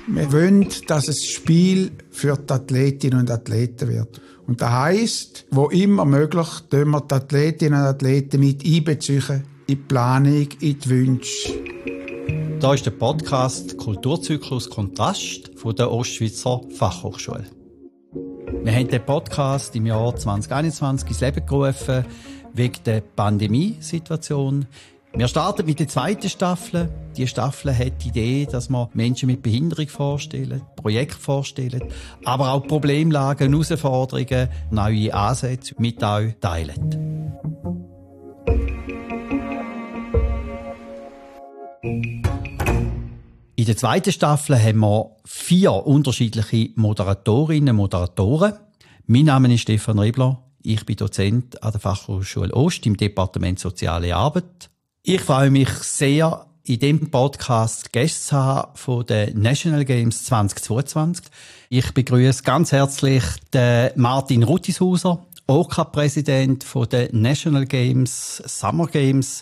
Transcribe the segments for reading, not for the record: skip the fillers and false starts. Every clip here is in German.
Wir wollen, dass es Spiel für die Athletinnen und Athleten wird. Und das heisst, wo immer möglich, tun wir die Athletinnen und Athleten mit einbeziehen in die Planung, in die Wünsche. Hier ist der Podcast Kulturzyklus Kontrast von der Ostschweizer Fachhochschule. Wir haben den Podcast im Jahr 2021 ins Leben gerufen, wegen der Pandemiesituation. Wir starten mit der zweiten Staffel. Die Staffel hat die Idee, dass wir Menschen mit Behinderung vorstellen, Projekte vorstellen, aber auch Problemlagen, Herausforderungen, neue Ansätze mit euch teilen. In der zweiten Staffel haben wir 4 unterschiedliche Moderatorinnen und Moderatoren. Mein Name ist Stefan Rebler. Ich bin Dozent an der Fachhochschule Ost im Departement Soziale Arbeit. Ich freue mich sehr, in diesem Podcast Gäste zu haben von den National Games 2022. Ich begrüße ganz herzlich den Martin Ruttishauser, OK-Präsident der National Games, Summer Games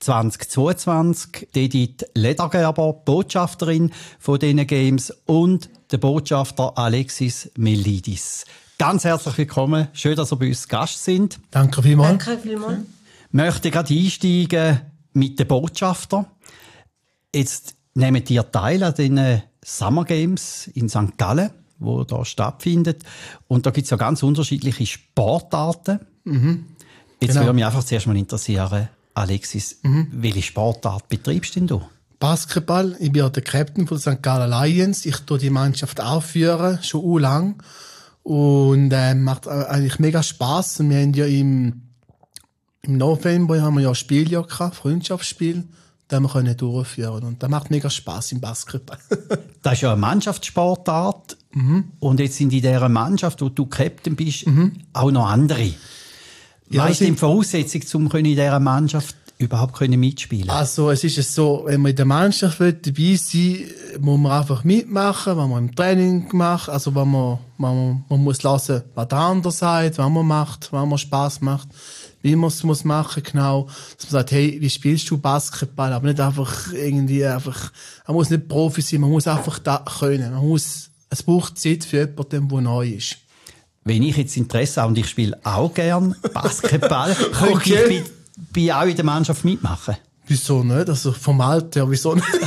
2022, Edith Ledergerber, Botschafterin von diesen Games und der Botschafter Alexis Melidis. Ganz herzlich willkommen. Schön, dass ihr bei uns Gast sind. Danke vielmals. Danke vielmals. Ich möchte gerade einsteigen mit den Botschaftern. Jetzt nehmt ihr teil an den Summer Games in St. Gallen, wo da stattfindet. Und da gibt es ja ganz unterschiedliche Sportarten. Jetzt würde mich einfach zuerst mal interessieren, Alexis, welche Sportart betreibst denn du? Basketball. Ich bin ja der Captain von St. Gallen Lions. Ich tue die Mannschaft aufführen, schon lang. Und macht eigentlich mega Spass. Und wir haben ja im November haben wir ja ein Spiel gehabt, Freundschaftsspiel, das wir können durchführen. Und das macht mega Spass im Basketball. Das ist ja eine Mannschaftssportart. Und jetzt sind in dieser Mannschaft, wo du Captain bist, auch noch andere. Ja, was ist denn die Voraussetzung, um in dieser Mannschaft überhaupt mitspielen? Also es ist so, wenn man in der Mannschaft dabei sein will, muss man einfach mitmachen, was man im Training macht. Also man muss hören, was der andere sagt, was man macht, was man Spass macht, wie man es machen genau. Dass man sagt, hey, wie spielst du Basketball? Aber nicht einfach man muss nicht Profi sein, man muss einfach da können. Es braucht Zeit für jemanden, der neu ist. Wenn ich jetzt Interesse habe und ich spiele auch gern Basketball, könnte ich bei auch in der Mannschaft mitmachen? Wieso nicht? Also vom Alter her, wieso nicht?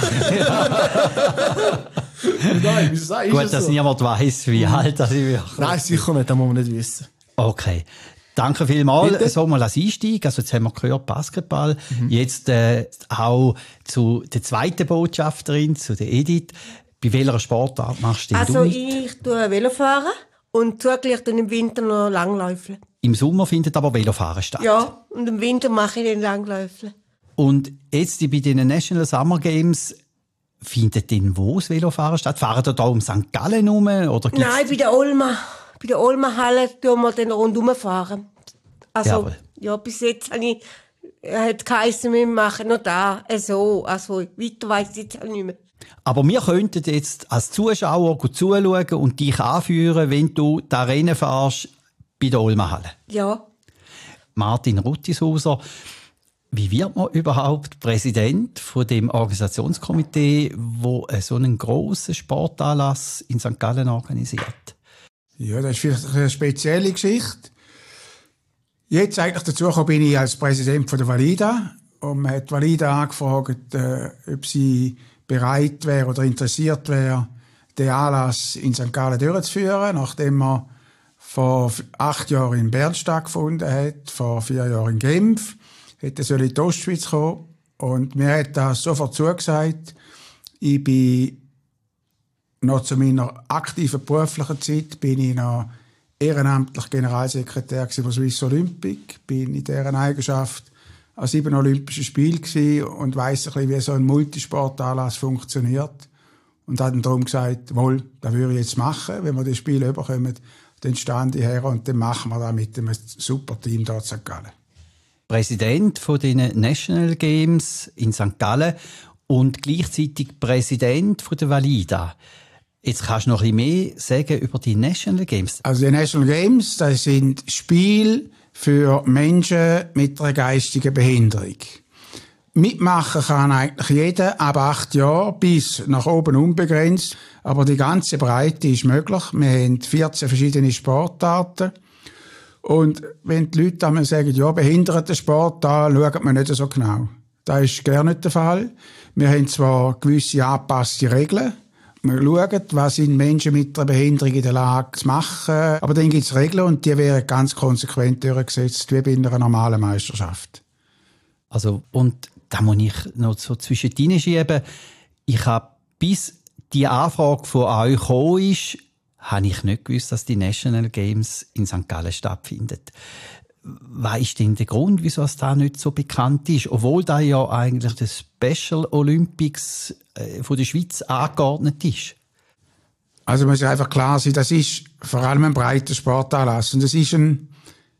Nein, wieso sagst du Gut, dass so? niemand weiss, wie alt ich bin. Nein, sicher nicht, das muss man nicht wissen. Okay. Danke vielmals. Bitte? So mal als Einstieg. Also jetzt haben wir gehört, Basketball. Jetzt auch zu der zweiten Botschafterin, zu der Edith. Bei welcher Sportart machst du denn Also mit? ich tue Velofahren und zugleich dann im Winter noch Langläufeln. Im Sommer findet aber Velofahren statt. Ja, und im Winter mache ich den Langläufeln. Und jetzt bei den National Summer Games findet denn wo das Velofahren statt? Fahren ihr da um St. Gallen herum? Oder gibt's Nein, bei der Olma. Bei der Olma-Halle tun wir dann rundherum fahren. Also, Jawohl. ja, bis jetzt hat geheissen, wir machen noch da, so. Also, weiter weiss ich jetzt auch nicht mehr. Aber wir könnten jetzt als Zuschauer gut zuschauen und dich anführen, wenn du da Rennen fährst bei der Olma-Halle. Ja. Martin Ruttishauser, wie wird man überhaupt Präsident von dem Organisationskomitee, wo so einen grossen Sportanlass in St. Gallen organisiert? Ja, das ist vielleicht eine spezielle Geschichte. Jetzt eigentlich dazu gekommen bin ich als Präsident von der Valida. Und man hat Valida angefragt, ob sie bereit wäre oder interessiert wäre, den Anlass in St. Gallen durchzuführen, nachdem er vor 8 Jahren in Bern stattgefunden hat, vor 4 Jahren in Genf, hätte er in die Ostschweiz kommen. Und mir hat das sofort zugesagt. Ich bin noch zu meiner aktiven beruflichen Zeit bin ich noch ehrenamtlich Generalsekretär von Swiss Olympic, bin in deren Eigenschaft an 7 Olympischen Spielen gewesen und weiss ein bisschen, wie so ein Multisportanlass funktioniert. Und hat dann darum gesagt, wohl, das würde ich jetzt machen, wenn wir das Spiel überkommen, dann stand ich her und dann machen wir das mit einem super Team dort in St. Gallen. Präsident von den National Games in St. Gallen und gleichzeitig Präsident von der Valida. Jetzt kannst du noch ein bisschen mehr sagen über die National Games. Also die National Games, das sind Spiele für Menschen mit einer geistigen Behinderung. Mitmachen kann eigentlich jeder ab 8 Jahren bis nach oben unbegrenzt. Aber die ganze Breite ist möglich. Wir haben 14 verschiedene Sportarten. Und wenn die Leute einmal sagen, ja, Behindertensport, da schaut man nicht so genau. Das ist gar nicht der Fall. Wir haben zwar gewisse angepasste Regeln. Wir schauen, was sind Menschen mit einer Behinderung in der Lage zu machen. Aber dann gibt es Regeln und die werden ganz konsequent durchgesetzt, wie bei einer normalen Meisterschaft. Also, und da muss ich noch so zwischendrin schieben. Ich habe, bis die Anfrage von euch gekommen ist, habe ich nicht gewusst, dass die National Games in St. Gallen stattfinden. Was ist denn der Grund, wieso es da nicht so bekannt ist? Obwohl da ja eigentlich das Special Olympics von der Schweiz angeordnet ist. Also muss einfach klar sein, das ist vor allem ein breiter Sportanlass. Und es ist ein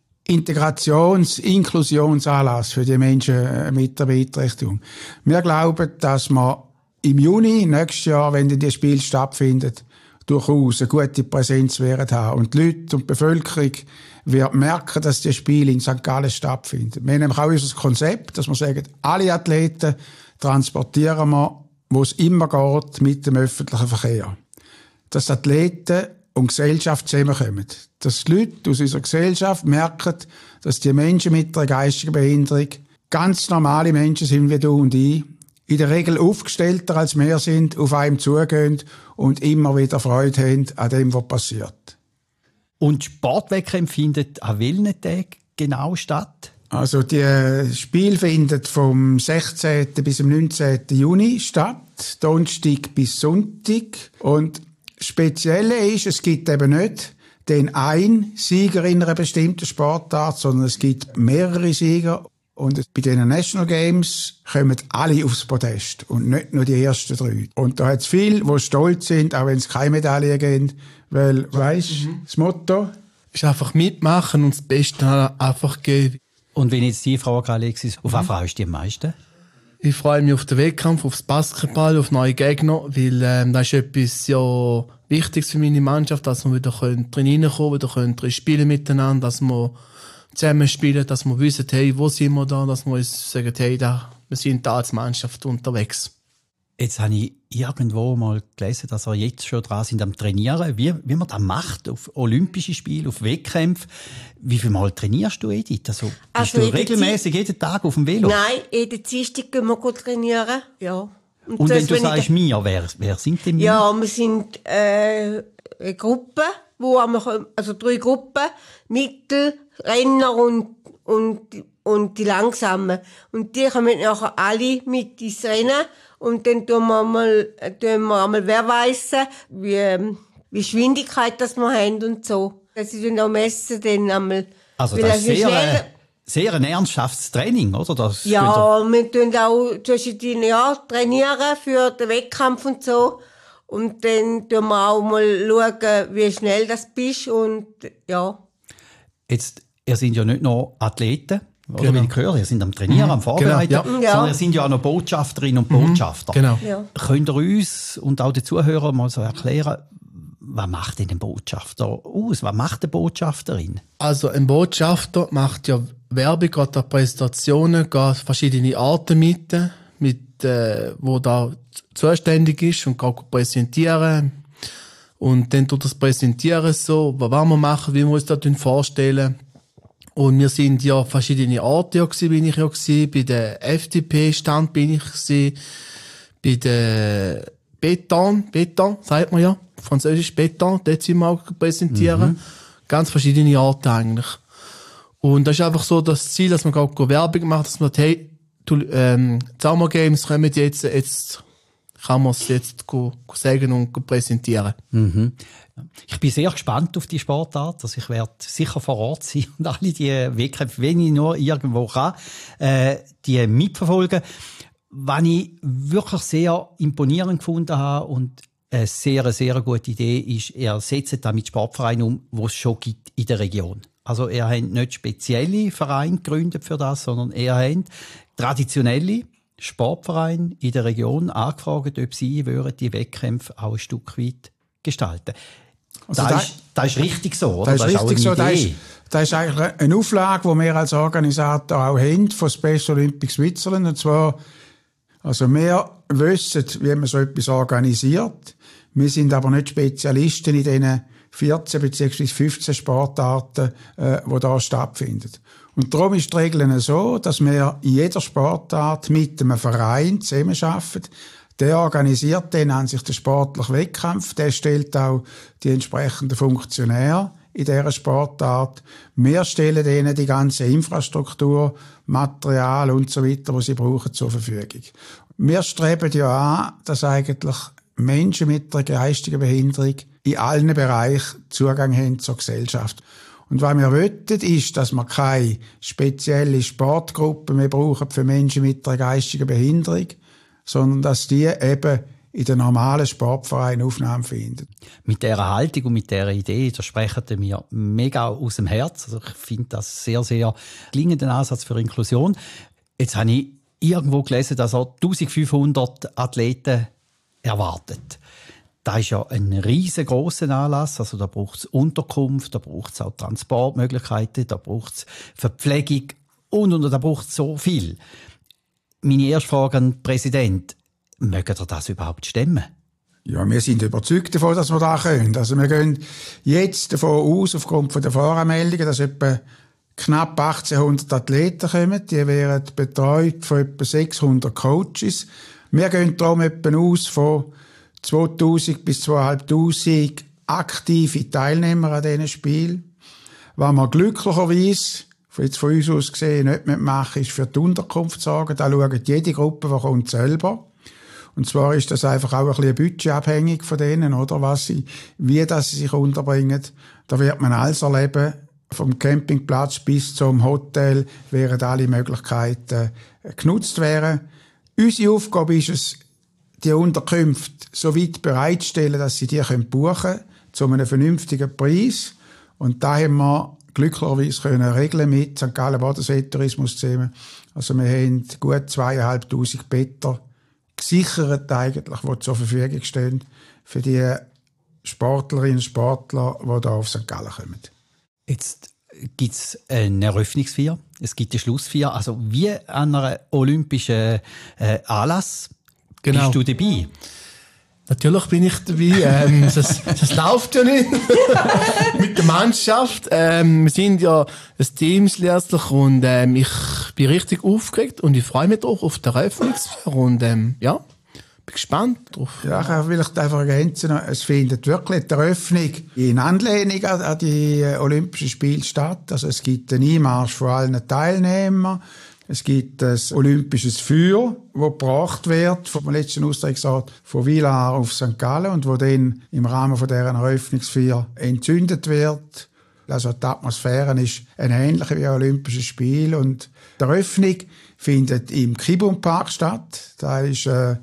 Inklusionsanlass für die Menschen mit der Beeinträchtigung. Wir glauben, dass wir im Juni nächstes Jahr, wenn die Spiele stattfinden, durchaus eine gute Präsenz werden haben. Und die Leute und die Bevölkerung wird merken, dass die Spiele in St. Gallen stattfinden. Wir haben nämlich auch unser Konzept, dass wir sagen, alle Athleten transportieren wir, wo es immer geht, mit dem öffentlichen Verkehr. Dass Athleten und Gesellschaft zusammenkommen. Dass die Leute aus unserer Gesellschaft merken, dass die Menschen mit einer geistigen Behinderung ganz normale Menschen sind wie du und ich, in der Regel aufgestellter als wir sind, auf einem zugehen und immer wieder Freude haben an dem, was passiert. Und Sportwettkämpfe finden an welchen Tagen genau statt? Also die Spiele finden vom 16. bis zum 19. Juni statt, Donnerstag bis Sonntag. Und das Spezielle ist, es gibt eben nicht den einen Sieger in einer bestimmten Sportart, sondern es gibt mehrere Sieger. Und bei den National Games kommen alle aufs Podest und nicht nur die ersten 3. Und da hat es viele, die stolz sind, auch wenn es keine Medaille gibt, weil, weisst, das Motto ist einfach mitmachen und das Beste einfach geben. Und wenn jetzt die Frage, Alexis, auf was freust du dich am meisten? Ich freue mich auf den Wettkampf, aufs Basketball, auf neue Gegner, weil das ist etwas ja Wichtiges für meine Mannschaft, dass wir wieder drin reinkommen, wieder drin spielen miteinander, dass wir zusammen spielen, dass wir wissen, hey, wo sind wir da, dass wir uns sagen, hey, wir sind da als Mannschaft unterwegs. Jetzt habe ich irgendwo mal gelesen, dass wir jetzt schon dran sind am Trainieren. Wie man das macht, auf Olympische Spiele, auf Wettkämpfe. Wie viel Mal trainierst du, Edith? Also bist du regelmäßig jeden Tag auf dem Velo? Nein, jeden Dienstag gehen wir gut trainieren. Ja. Und wenn du sagst «mir», wer sind denn «mir»? Ja, wir sind eine Gruppe, also 3 Gruppen, Mittel, Renner und die Langsamen. Und die kommen nachher alle mit ins Rennen. Und dann tun wir einmal wehrweisen, wie Geschwindigkeit, dass wir haben und so. Das ist dann auch messen, dann einmal. Also das ist sehr ein ernsthaftes Training, oder? Das ja, wir tun auch zwischen Jahren trainieren für den Wettkampf und so. Und dann tun wir auch mal schauen, wie schnell das bist und ja. Jetzt, ihr seid ja nicht nur Athleten, oder genau. Wie ich höre, ihr seid am Trainieren, am Vorbereiten, genau, ja. sondern ihr seid ja auch noch Botschafterinnen und Botschafter. Genau. Ja. Könnt ihr uns und auch den Zuhörern mal so erklären, was macht denn ein Botschafter aus? Was macht eine Botschafterin? Also ein Botschafter macht ja Werbung, geht an Präsentationen, geht verschiedene Arten mit wo da zuständig ist und geht präsentieren. Und dann tut das Präsentieren so, was wir machen, wie wir uns das vorstellen. Und wir sind ja verschiedene Orte bin ich ja gewesen. Bei der FDP-Stand bin ich gewesen. Bei der Beton, sagt man ja. Französisch Beton, dort sind wir auch präsentieren. Ganz verschiedene Orte eigentlich. Und das ist einfach so das Ziel, dass man auch Werbung macht, dass man, hey, Summer Games kommen jetzt kann man es jetzt sagen und präsentieren. Mhm. Ich bin sehr gespannt auf die Sportart. Also ich werde sicher vor Ort sein und alle die Wettkämpfe, wenn ich nur irgendwo kann, die mitverfolgen. Was ich wirklich sehr imponierend gefunden habe und eine sehr, sehr gute Idee ist, er setzt da mit Sportvereinen um, die es schon gibt in der Region. Also er hat nicht spezielle Vereine gegründet für das, sondern er hat traditionelle Sportvereine in der Region angefragt, ob sie die Wettkämpfe auch ein Stück weit gestalten. Also das ist richtig so, oder? Das ist richtig so. Idee. Das ist eigentlich eine Auflage, die wir als Organisator auch haben von Special Olympics Switzerland. Und zwar, also wir wissen, wie man so etwas organisiert. Wir sind aber nicht Spezialisten in diesen 14 bzw. 15 Sportarten, die da stattfinden. Und darum ist die Regel so, dass wir in jeder Sportart mit einem Verein zusammenarbeiten. Der organisiert dann an sich den sportlichen Wettkampf. Der stellt auch die entsprechenden Funktionäre in dieser Sportart. Wir stellen ihnen die ganze Infrastruktur, Material und so weiter, was sie brauchen, zur Verfügung. Wir streben ja an, dass eigentlich Menschen mit einer geistigen Behinderung in allen Bereichen Zugang haben zur Gesellschaft. Und was wir wollen, ist, dass wir keine spezielle Sportgruppe mehr brauchen für Menschen mit einer geistigen Behinderung, sondern dass die eben in den normalen Sportvereinen Aufnahme finden. Mit dieser Haltung und mit dieser Idee, da sprechen wir mega aus dem Herz. Also ich finde das sehr, sehr gelingenden Ansatz für Inklusion. Jetzt habe ich irgendwo gelesen, dass er 1500 Athleten erwartet. Das ist ja ein riesengroßer Anlass. Also da braucht es Unterkunft, da braucht es auch Transportmöglichkeiten, da braucht es Verpflegung und da braucht es so viel. Meine erste Frage an den Präsidenten: Mögen ihr das überhaupt stemmen? Ja, wir sind überzeugt davon, dass wir das können. Also wir gehen jetzt davon aus, aufgrund der Voranmeldungen, dass etwa knapp 1800 Athleten kommen. Die werden betreut von etwa 600 Coaches. Wir gehen darum etwa aus von 2000 bis 2500 aktive Teilnehmer an diesen Spielen. Was wir glücklicherweise jetzt von uns aus gesehen nicht machen, ist für die Unterkunft sorgen. Da schaut jede Gruppe, die kommt, selber. Und zwar ist das einfach auch ein bisschen budgetabhängig von denen, oder? Wie sie sich unterbringen. Da wird man alles erleben. Vom Campingplatz bis zum Hotel werden alle Möglichkeiten genutzt werden. Unsere Aufgabe ist es, die Unterkünfte so weit bereitstellen, dass sie die buchen können, zu einem vernünftigen Preis. Und da haben wir glücklicherweise können regeln mit St. Gallen Bodensee Tourismus zusammen. Also wir haben gut 2500 Betten gesichert eigentlich, die zur Verfügung stehen für die Sportlerinnen und Sportler, die hier auf St. Gallen kommen. Jetzt gibt es eine Eröffnungsfeier, es gibt eine Schlussfeier. Also wie an einem olympischen Anlass bist du dabei? Natürlich bin ich dabei. Das läuft ja nicht mit der Mannschaft. Wir sind ja ein Team letztlich und ich bin richtig aufgeregt und ich freue mich drauf auf die Eröffnungsfeier und bin gespannt drauf. Ja, ich kann vielleicht einfach ergänzen, es findet wirklich die Eröffnung in Anlehnung an die Olympischen Spiele statt. Also es gibt einen Einmarsch von allen Teilnehmern. Es gibt ein olympisches Feuer, das gebracht wird, vom letzten Austragungsort von Villars auf St. Gallen und wo dann im Rahmen von dieser Eröffnungsfeier entzündet wird. Also die Atmosphäre ist eine ähnliche wie ein Olympisches Spiel und die Eröffnung findet im Kibun-Park statt. Da ist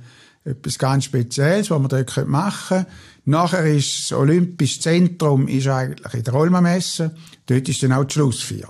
etwas ganz Spezielles, was man dort machen können. Nachher ist das Olympische Zentrum ist eigentlich in der Olma-Messe. Dort ist dann auch die Schlussfeier.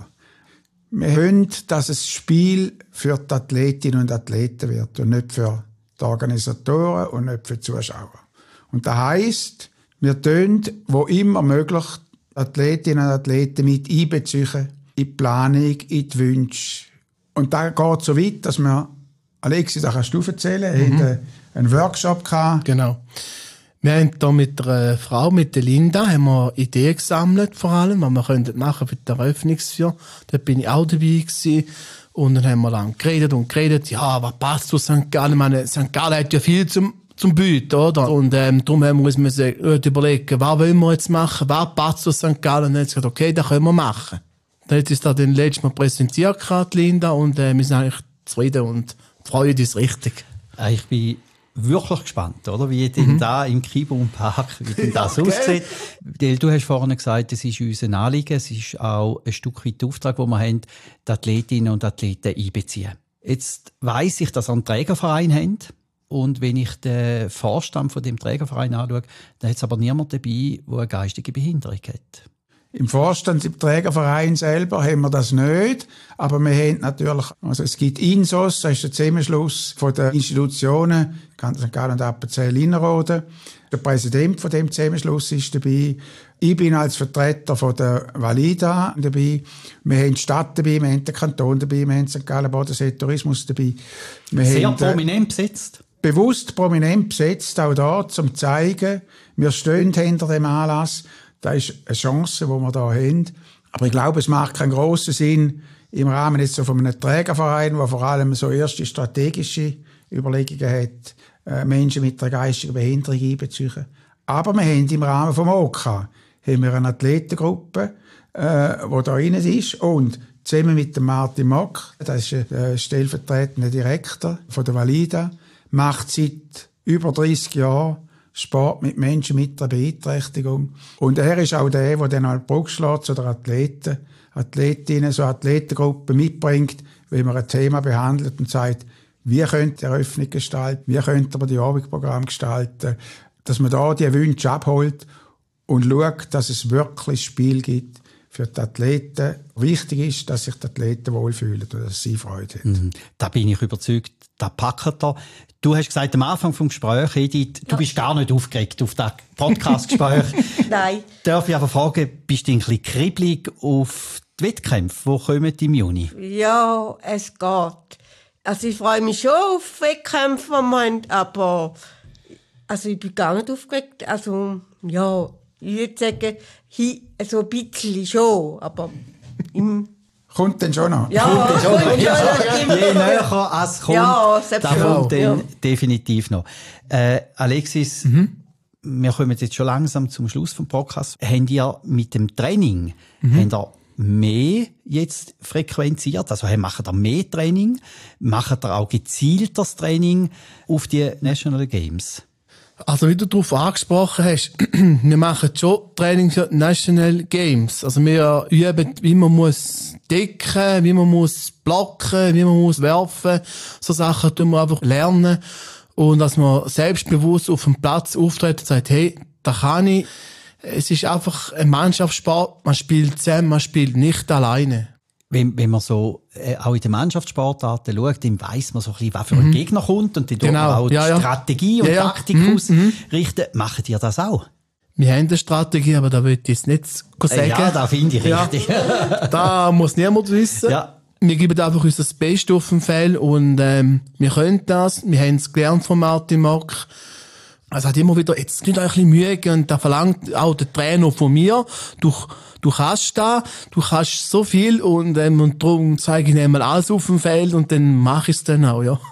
Wir wollen, dass es Spiel für die Athletinnen und Athleten wird und nicht für die Organisatoren und nicht für die Zuschauer. Und das heisst, wir tun, wo immer möglich, Athletinnen und Athleten mit einbeziehen in die Planung, in die Wünsche. Und da geht so weit, dass wir, Alexi, da kannst du erzählen, hatten einen Workshop gehabt. Genau. Wir haben hier mit einer Frau, mit der Linda, haben wir Ideen gesammelt, vor allem, was wir machen für die Eröffnungsfeier. Da bin ich auch dabei gewesen. Und dann haben wir lang geredet. Ja, was passt zu St. Gallen? Ich meine, St. Gallen hat ja viel zum Bieten, oder? Und darum haben wir uns überlegen, was wollen wir jetzt machen? Was passt zu St. Gallen? Und dann haben wir gesagt, okay, das können wir machen. Dann hat es da den letzten Mal präsentiert, die Linda, und wir sind eigentlich zufrieden und freuen uns richtig. Ich bin wirklich gespannt, oder? Wie denn da im Kibun-Park, wie denn das aussieht. Du hast vorhin gesagt, es ist uns ein Anliegen, es ist auch ein Stück weit der Auftrag, den wir haben, die Athletinnen und Athleten einbeziehen. Jetzt weiss ich, dass ihr einen Trägerverein habt. Und wenn ich den Vorstand von dem Trägerverein anschaue, dann hat es aber niemand dabei, der eine geistige Behinderung hat. Im Vorstand, im Trägerverein selber haben wir das nicht, aber wir haben natürlich, also es gibt INSOS, das ist der Zusammenschluss von den Institutionen, St. Gallen und Appenzell-Innerrhoden. Der Präsident von dem Zusammenschluss ist dabei. Ich bin als Vertreter von der Valida dabei. Wir haben die Stadt dabei, wir haben den Kanton dabei, wir haben St. Gallen Bodensee Tourismus dabei. Wir Sehr haben, prominent besetzt. Bewusst prominent besetzt, auch da, um zu zeigen, wir stehen hinter dem Anlass. Das ist eine Chance, die wir da haben. Aber ich glaube, es macht keinen grossen Sinn, im Rahmen jetzt so von einem Trägerverein, der vor allem so erste strategische Überlegungen hat, Menschen mit einer geistigen Behinderung einbeziehen. Aber wir haben im Rahmen vom OK haben wir eine Athletengruppe, die da rein ist. Und zusammen mit dem Martin Mock, das ist der stellvertretende Direktor von der Valida, macht seit über 30 Jahren Sport mit Menschen mit einer Beeinträchtigung. Und er ist auch der dann eine Brücke schlägt zu den Athletinnen, so Athletengruppen mitbringt, wenn man ein Thema behandelt und sagt, wie könnte die Eröffnung gestalten, wie könnte man die Abendprogramm gestalten, dass man da die Wünsche abholt und schaut, dass es wirklich Spiel gibt für die Athleten. Wichtig ist, dass sich die Athleten wohlfühlen und dass sie Freude haben. Da bin ich überzeugt, da packt er. Du hast gesagt, am Anfang des Gesprächs, Edith, du bist gar nicht aufgeregt auf das Podcast-Gespräch. Nein. Darf ich aber fragen, bist du ein bisschen kribbelig auf die Wettkämpfe, die kommen im Juni? Ja, es geht. Also ich freue mich schon auf Wettkämpfe, die wir haben, aber also ich bin gar nicht aufgeregt. Also ja, ich würde sagen, so ein bisschen schon, aber kommt denn schon noch? Ja, kommt schon noch. Je näher es kommt, ja, da kommt dann definitiv noch. Alexis, wir kommen jetzt schon langsam zum Schluss vom Podcast. Habt ihr mit dem Training habt ihr mehr jetzt frequenziert? Also macht ihr mehr Training? Macht ihr auch gezieltes Training auf die National Games? Also wie du darauf angesprochen hast, wir machen schon Training für National Games. Also wir üben, wie man muss decken, wie man muss blocken, wie man muss werfen. So Sachen tun wir einfach lernen. Und dass man selbstbewusst auf dem Platz auftritt und sagt, hey, da kann ich. Es ist einfach ein Mannschaftssport. Man spielt zusammen, man spielt nicht alleine. Wenn man so auch in den Mannschaftssportarten schaut, dann weiss man so ein bisschen, was für ein Gegner kommt und dann tut man auch die Strategie und Taktik ausrichten. Macht ihr das auch? Wir haben eine Strategie, aber da will ich jetzt nicht sagen. Ja, da finde ich richtig. Da muss niemand wissen. Ja. Wir geben einfach unser Bestes auf dem Feld und wir können das. Wir haben es gelernt von Martin Mock. Es hat immer wieder, jetzt nicht ein bisschen Mühe und da verlangt auch der Trainer von mir, du kannst da, du kannst so viel und darum zeige ich einmal alles auf dem Feld und dann mache ich es dann auch, ja.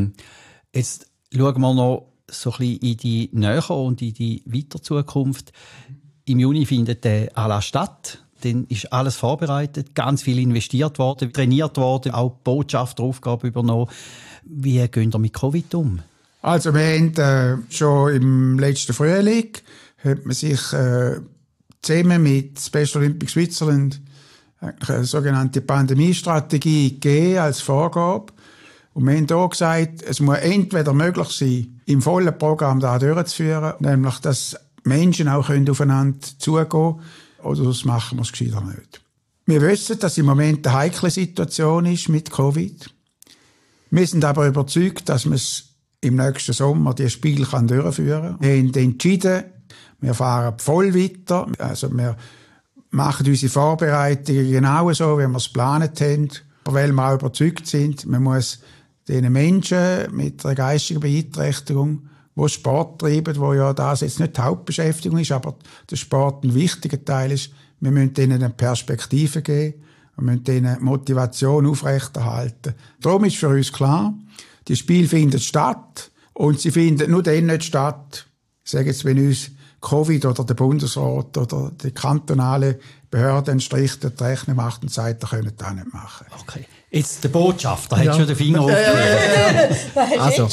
Jetzt schauen wir noch so ein bisschen in die nähere und in die weiter Zukunft. Im Juni findet der Anlass statt. Dann ist alles vorbereitet, ganz viel investiert worden, trainiert worden, auch Botschafteraufgabe übernommen. Wie gehen ihr mit Covid um? Also wir haben schon im letzten Frühling hat man sich zusammen mit Special Olympics Switzerland eine sogenannte Pandemiestrategie gegeben als Vorgabe. Und wir haben hier gesagt, es muss entweder möglich sein, im vollen Programm da durchzuführen, nämlich dass Menschen auch aufeinander zugehen können, oder sonst machen wir es gescheiter nicht. Wir wissen, dass im Moment eine heikle Situation ist mit Covid. Wir sind aber überzeugt, dass man es im nächsten Sommer die Spiele durchführen kann. Wir haben entschieden, wir fahren voll weiter. Also wir machen unsere Vorbereitungen genau so, wie wir es geplant haben. Weil wir auch überzeugt sind, man muss den Menschen mit einer geistigen Beeinträchtigung, die Sport treiben, wo ja das jetzt nicht die Hauptbeschäftigung ist, aber der Sport ein wichtiger Teil ist, wir müssen ihnen eine Perspektive geben, wir müssen ihnen Motivation aufrechterhalten. Darum ist für uns klar, die Spiele finden statt und sie finden nur dann nicht statt, sagen jetzt, wenn uns Covid oder der Bundesrat oder die kantonale Behörde einen Strich durch die Rechnung macht und sagt, ihr könnt das nicht machen. Okay. Jetzt der Botschafter hat schon den Finger aufgelegt.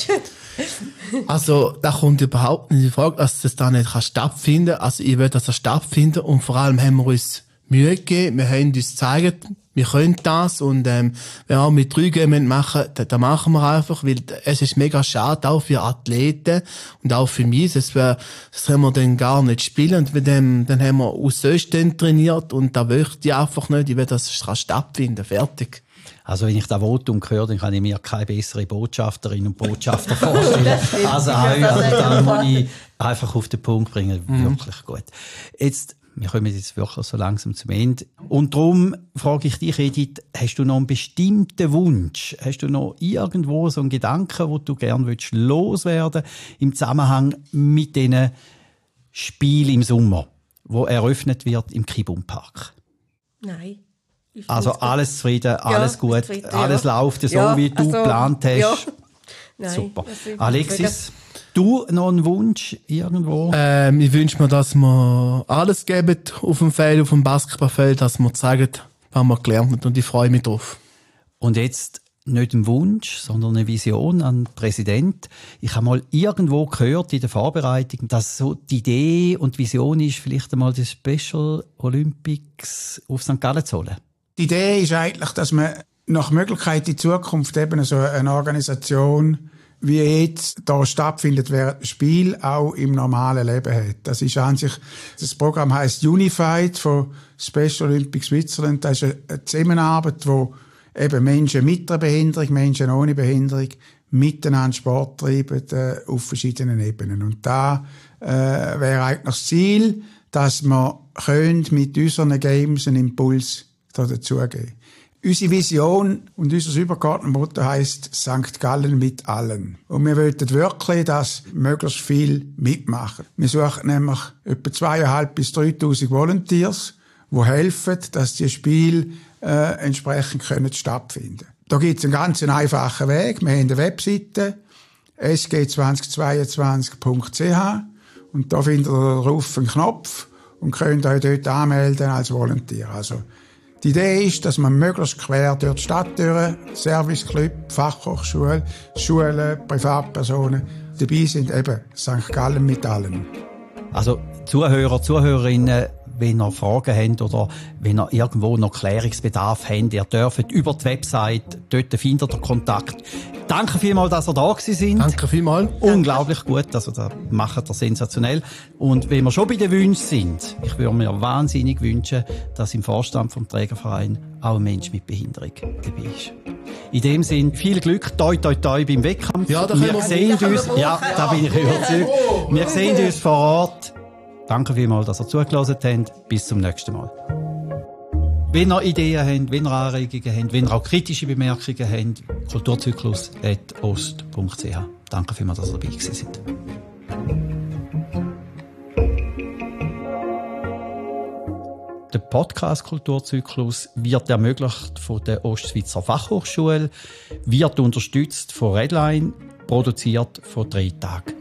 Also, da kommt überhaupt nicht die Frage, dass das da nicht stattfinden kann. Also, ich will, dass das stattfindet und vor allem haben wir uns Mühe gegeben. Wir haben uns gezeigt, wir können das und wenn wir auch mit 3G machen, dann machen wir einfach, weil es ist mega schade, auch für Athleten und auch für mich, das können wir dann gar nicht spielen und dann haben wir aus Östen trainiert und da möchte ich einfach nicht, ich will, dass es stattfinden, fertig. Also wenn ich das Votum höre, dann kann ich mir keine bessere Botschafterin und Botschafter vorstellen. Also dann muss ich einfach auf den Punkt bringen. Wirklich gut. Jetzt, wir kommen jetzt wirklich so langsam zum Ende. Und darum frage ich dich, Edith, hast du noch einen bestimmten Wunsch? Hast du noch irgendwo so einen Gedanken, den du gerne loswerden willst, im Zusammenhang mit diesen Spielen im Sommer, wo eröffnet wird im Kibum-Park? Nein. Also alles zufrieden, alles gut, zufrieden, alles läuft so, wie du geplant hast. Ja. Nein, super. Alexis, du noch einen Wunsch irgendwo? Ich wünsche mir, dass wir alles geben auf dem Feld, auf dem Basketballfeld, dass wir zeigen, was wir gelernt haben und ich freue mich drauf. Und jetzt nicht ein Wunsch, sondern eine Vision an den Präsidenten. Ich habe mal irgendwo gehört in der Vorbereitung, dass so die Idee und die Vision ist, vielleicht einmal die Special Olympics auf St. Gallen zu holen. Die Idee ist eigentlich, dass man nach Möglichkeit in Zukunft eben so eine Organisation, wie jetzt da stattfindet während dem Spiel, auch im normalen Leben hat. Das ist an sich, das Programm heisst Unified von Special Olympics Switzerland. Das ist eine Zusammenarbeit, wo eben Menschen mit einer Behinderung, Menschen ohne Behinderung miteinander Sport treiben auf verschiedenen Ebenen. Und da wäre eigentlich das Ziel, dass wir mit unseren Games einen Impuls dazugeben. Unsere Vision und unser übergeordnetes Motto heisst St. Gallen mit allen. Und wir wollten wirklich, dass möglichst viel mitmachen. Wir suchen nämlich etwa 2.500 bis 3.000 Volunteers, die helfen, dass die Spiele entsprechend stattfinden können. Da gibt es einen ganz einfachen Weg. Wir haben eine Webseite sg2022.ch und da findet ihr drauf einen Knopf und könnt euch dort anmelden als Volunteer. Also die Idee ist, dass man möglichst quer durch die Stadt durch, Serviceclub, Fachhochschule, Schulen, Privatpersonen dabei sind, eben St. Gallen mit allen. Also Zuhörer, Zuhörerinnen, wenn ihr Fragen habt oder wenn ihr irgendwo noch Klärungsbedarf habt, ihr dürft über die Website, dort findet ihr Kontakt. Danke vielmals, dass ihr da gewesen sind. Danke vielmals. Unglaublich gut, also das macht ihr sensationell. Und wenn wir schon bei den Wünschen sind, ich würde mir wahnsinnig wünschen, dass im Vorstand vom Trägerverein auch ein Mensch mit Behinderung dabei ist. In dem Sinn, viel Glück, toi toi toi beim Wettkampf. Ja, da wir sehen uns, ja, da bin ich überzeugt. Wir sehen uns vor Ort. Danke vielmals, dass ihr zugelassen habt. Bis zum nächsten Mal. Wenn ihr Ideen habt, wenn ihr Anregungen habt, wenn ihr auch kritische Bemerkungen habt, kulturzyklus@ost.ch. Danke vielmals, dass ihr dabei gewesen seid. Der Podcast Kulturzyklus wird ermöglicht von der Ostschweizer Fachhochschule, wird unterstützt von Redline, produziert von 3 Tagen.